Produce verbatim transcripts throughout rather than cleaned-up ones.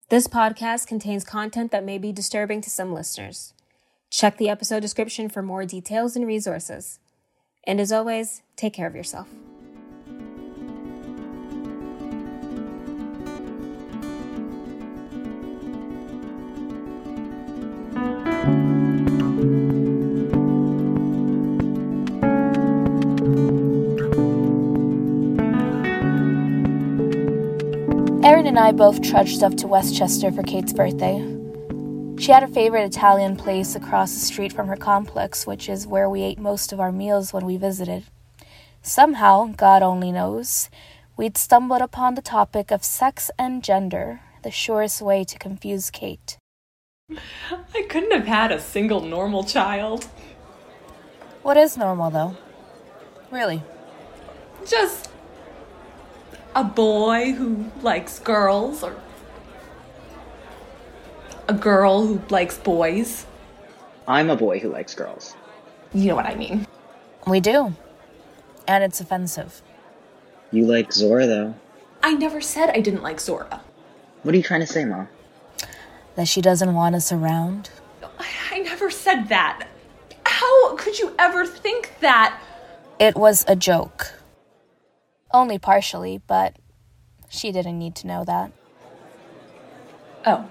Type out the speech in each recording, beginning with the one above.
This podcast contains content that may be disturbing to some listeners. Check the episode description for more details and resources. And as always, take care of yourself. Erin and I both trudged up to Westchester for Kate's birthday. She had her favorite Italian place across the street from her complex, which is where we ate most of our meals when we visited. Somehow, God only knows, we'd stumbled upon the topic of sex and gender, the surest way to confuse Kate. I couldn't have had a single normal child. What is normal, though? Really? Just a boy who likes girls, or a girl who likes boys. I'm a boy who likes girls. You know what I mean. We do. And it's offensive. You like Zora, though. I never said I didn't like Zora. What are you trying to say, Mom? That she doesn't want us around. I never said that. How could you ever think that? It was a joke. Only partially, but she didn't need to know that. Oh.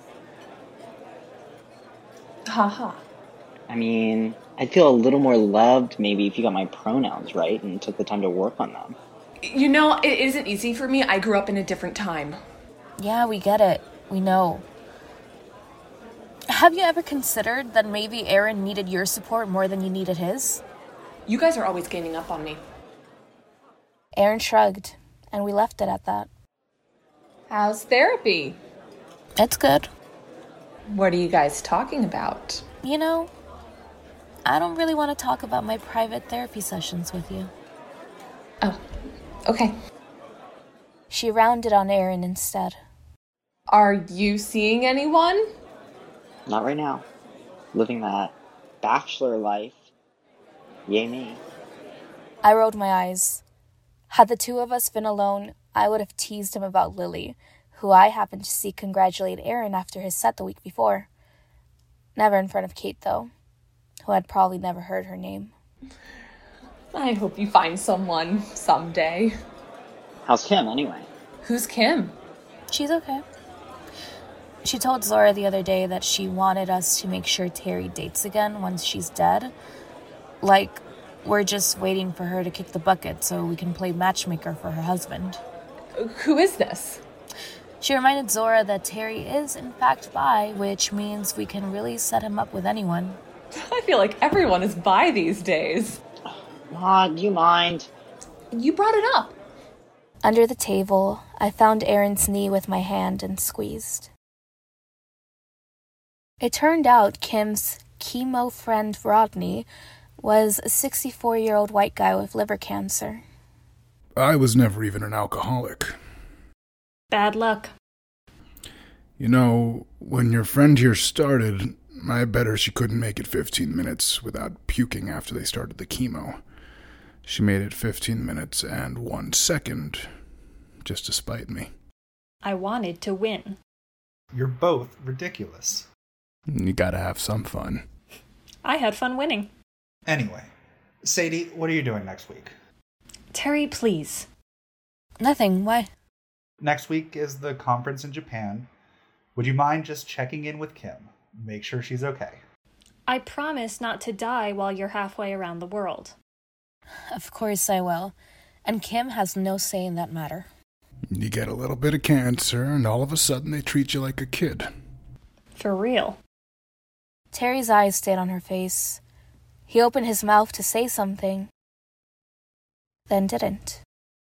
Ha ha. I mean, I'd feel a little more loved maybe if you got my pronouns right and took the time to work on them. You know, it isn't easy for me. I grew up in a different time. Yeah, we get it. We know. Have you ever considered that maybe Erin needed your support more than you needed his? You guys are always gaining up on me. Erin shrugged, and we left it at that. How's therapy? It's good. What are you guys talking about? You know, I don't really want to talk about my private therapy sessions with you. Oh, okay. She rounded on Erin instead. Are you seeing anyone? Not right now. Living that bachelor life. Yay me. I rolled my eyes. Had the two of us been alone, I would have teased him about Lily, who I happened to see congratulate Erin after his set the week before. Never in front of Kate, though, who had probably never heard her name. I hope you find someone someday. How's Kim, anyway? Who's Kim? She's okay. She told Zora the other day that she wanted us to make sure Terry dates again once she's dead. Like, we're just waiting for her to kick the bucket so we can play matchmaker for her husband. Who is this? She reminded Zora that Terry is, in fact, bi, which means we can really set him up with anyone. I feel like everyone is bi these days. Ma, do you mind? You brought it up. Under the table, I found Erin's knee with my hand and squeezed. It turned out Kim's chemo friend Rodney was a sixty-four-year-old white guy with liver cancer. I was never even an alcoholic. Bad luck. You know, when your friend here started, I bet her she couldn't make it fifteen minutes without puking after they started the chemo. She made it fifteen minutes and one second, just to spite me. I wanted to win. You're both ridiculous. You gotta have some fun. I had fun winning. Anyway, Sadie, what are you doing next week? Terry, please. Nothing, why? Next week is the conference in Japan. Would you mind just checking in with Kim? Make sure she's okay. I promise not to die while you're halfway around the world. Of course I will. And Kim has no say in that matter. You get a little bit of cancer, and all of a sudden they treat you like a kid. For real. Terry's eyes stayed on her face. He opened his mouth to say something, then didn't.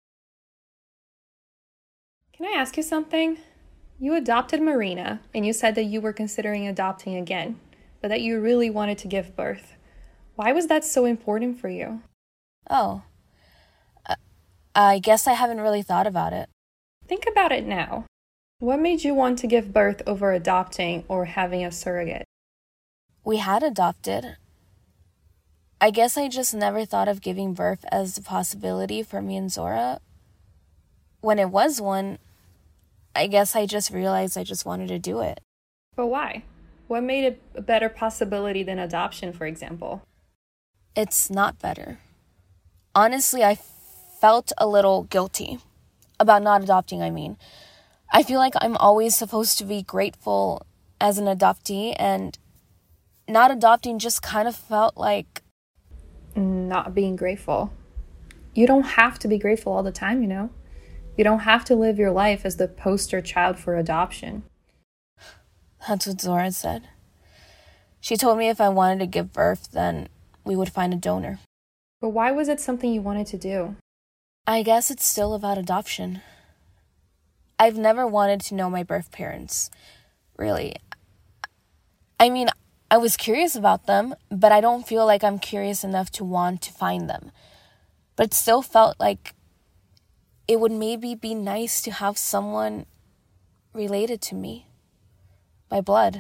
Can I ask you something? You adopted Marina, and you said that you were considering adopting again, but that you really wanted to give birth. Why was that so important for you? Oh. Uh, I guess I haven't really thought about it. Think about it now. What made you want to give birth over adopting or having a surrogate? We had adopted. I guess I just never thought of giving birth as a possibility for me and Zora. When it was one, I guess I just realized I just wanted to do it. But why? What made it a better possibility than adoption, for example? It's not better. Honestly, I felt a little guilty about not adopting, I mean. I feel like I'm always supposed to be grateful as an adoptee, and not adopting just kind of felt like... Not being grateful. You don't have to be grateful all the time, you know? You don't have to live your life as the poster child for adoption. That's what Zora said. She told me if I wanted to give birth, then we would find a donor. But why was it something you wanted to do? I guess it's still about adoption. I've never wanted to know my birth parents, really. I mean, I was curious about them, but I don't feel like I'm curious enough to want to find them. But it still felt like it would maybe be nice to have someone related to me by blood.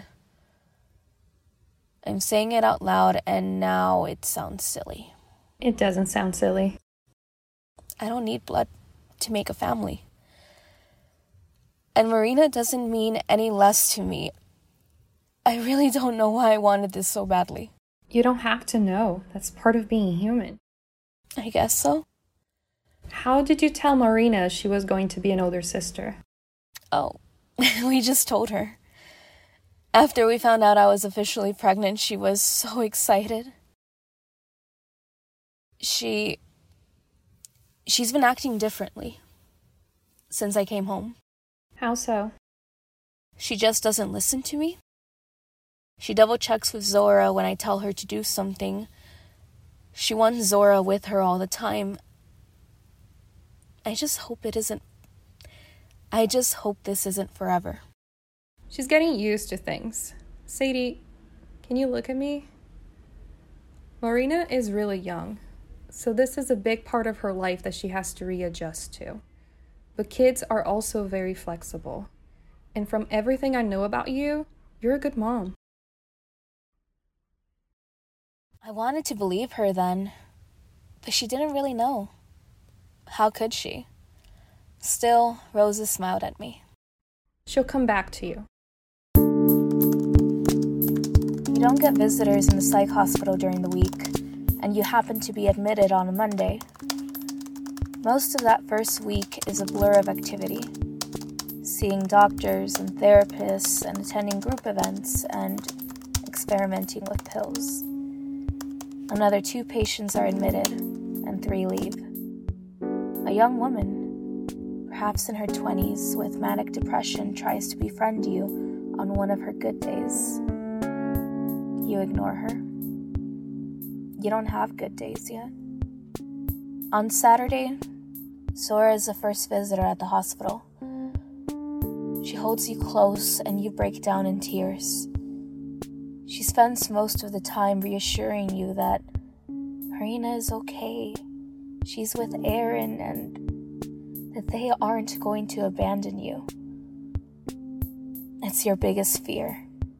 I'm saying it out loud, and now it sounds silly. It doesn't sound silly. I don't need blood to make a family. And Marina doesn't mean any less to me. I really don't know why I wanted this so badly. You don't have to know. That's part of being human. I guess so. How did you tell Marina she was going to be an older sister? Oh, we just told her. After we found out I was officially pregnant, she was so excited. She... She's been acting differently since I came home. How so? She just doesn't listen to me. She double checks with Zora when I tell her to do something. She wants Zora with her all the time. I just hope it isn't... I just hope this isn't forever. She's getting used to things. Sadie, can you look at me? Marina is really young, so this is a big part of her life that she has to readjust to. But kids are also very flexible. And from everything I know about you, you're a good mom. I wanted to believe her then, but she didn't really know. How could she? Still, Rosa smiled at me. She'll come back to you. You don't get visitors in the psych hospital during the week, and you happen to be admitted on a Monday. Most of that first week is a blur of activity. Seeing doctors and therapists and attending group events and experimenting with pills. Another two patients are admitted, and three leave. A young woman, perhaps in her twenties, with manic depression, tries to befriend you on one of her good days. You ignore her. You don't have good days yet. On Saturday, Zora is the first visitor at the hospital. She holds you close and you break down in tears. She spends most of the time reassuring you that Marina is okay. She's with Aaron and that they aren't going to abandon you. It's your biggest fear.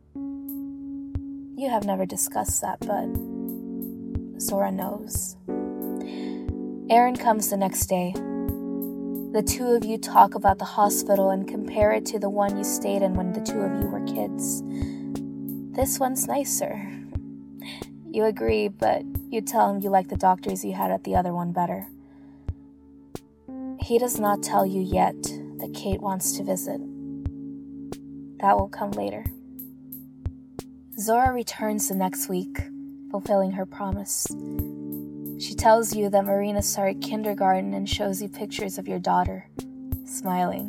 You have never discussed that, but Zora knows. Aaron comes the next day. The two of you talk about the hospital and compare it to the one you stayed in when the two of you were kids. This one's nicer. You agree, but you tell him you like the doctors you had at the other one better. He does not tell you yet that Kate wants to visit. That will come later. Zora returns the next week, fulfilling her promise. She tells you that Marina started kindergarten and shows you pictures of your daughter, smiling.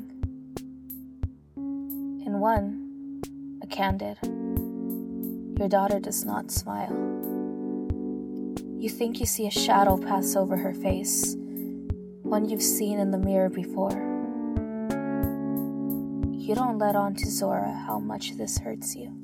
In one, a candid, your daughter does not smile. You think you see a shadow pass over her face, one you've seen in the mirror before. You don't let on to Zora how much this hurts you.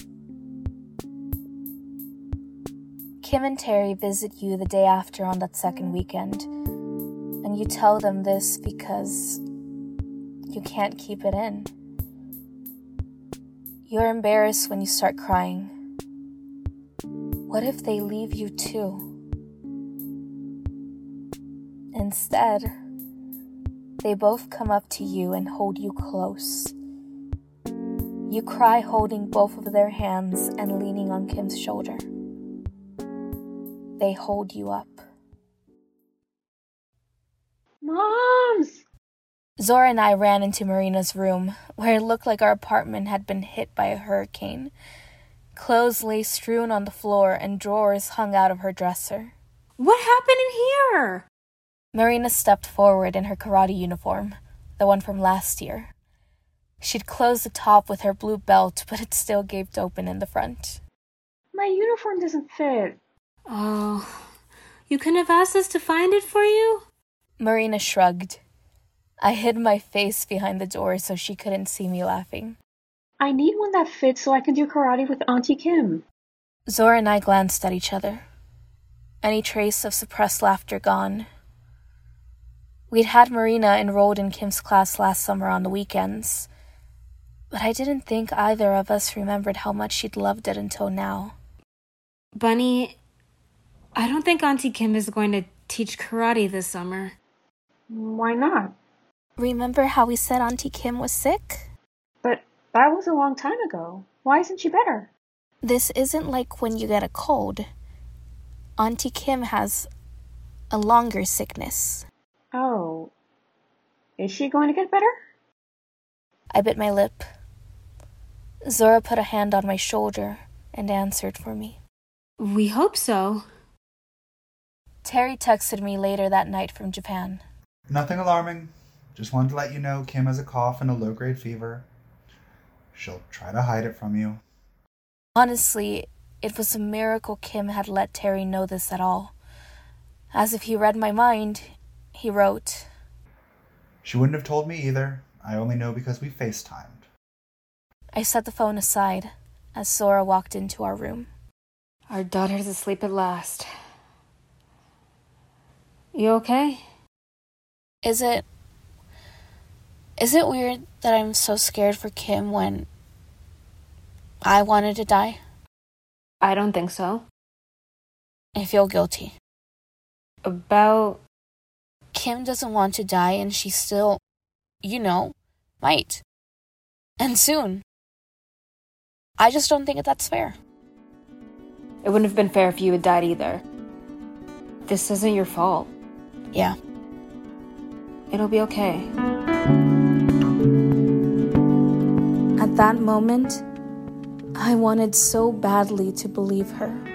Kim and Terry visit you the day after on that second weekend, and you tell them this because you can't keep it in. You're embarrassed when you start crying. What if they leave you too? Instead, they both come up to you and hold you close, You cry holding both of their hands and leaning on Kim's shoulder. They hold you up. Moms! Zora and I ran into Marina's room, where it looked like our apartment had been hit by a hurricane. Clothes lay strewn on the floor and drawers hung out of her dresser. What happened in here? Marina stepped forward in her karate uniform, the one from last year. She'd closed the top with her blue belt, but it still gaped open in the front. My uniform doesn't fit. Oh, you couldn't have asked us to find it for you? Marina shrugged. I hid my face behind the door so she couldn't see me laughing. I need one that fits so I can do karate with Auntie Kim. Zora and I glanced at each other. Any trace of suppressed laughter gone. We'd had Marina enrolled in Kim's class last summer on the weekends, but I didn't think either of us remembered how much she'd loved it until now. Bunny, I don't think Auntie Kim is going to teach karate this summer. Why not? Remember how we said Auntie Kim was sick? But that was a long time ago. Why isn't she better? This isn't like when you get a cold. Auntie Kim has a longer sickness. Oh. Is she going to get better? I bit my lip. Zora put a hand on my shoulder and answered for me. We hope so. Terry texted me later that night from Japan. Nothing alarming. Just wanted to let you know Kim has a cough and a low-grade fever. She'll try to hide it from you. Honestly, it was a miracle Kim had let Terry know this at all. As if he read my mind, he wrote, She wouldn't have told me either. I only know because we FaceTimed. I set the phone aside as Zora walked into our room. Our daughter's asleep at last. You okay? Is it... Is it weird that I'm so scared for Kim when I wanted to die? I don't think so. I feel guilty. About... Kim doesn't want to die and she still, you know, might. And soon. I just don't think that that's fair. It wouldn't have been fair if you had died either. This isn't your fault. Yeah. It'll be okay. At that moment, I wanted so badly to believe her.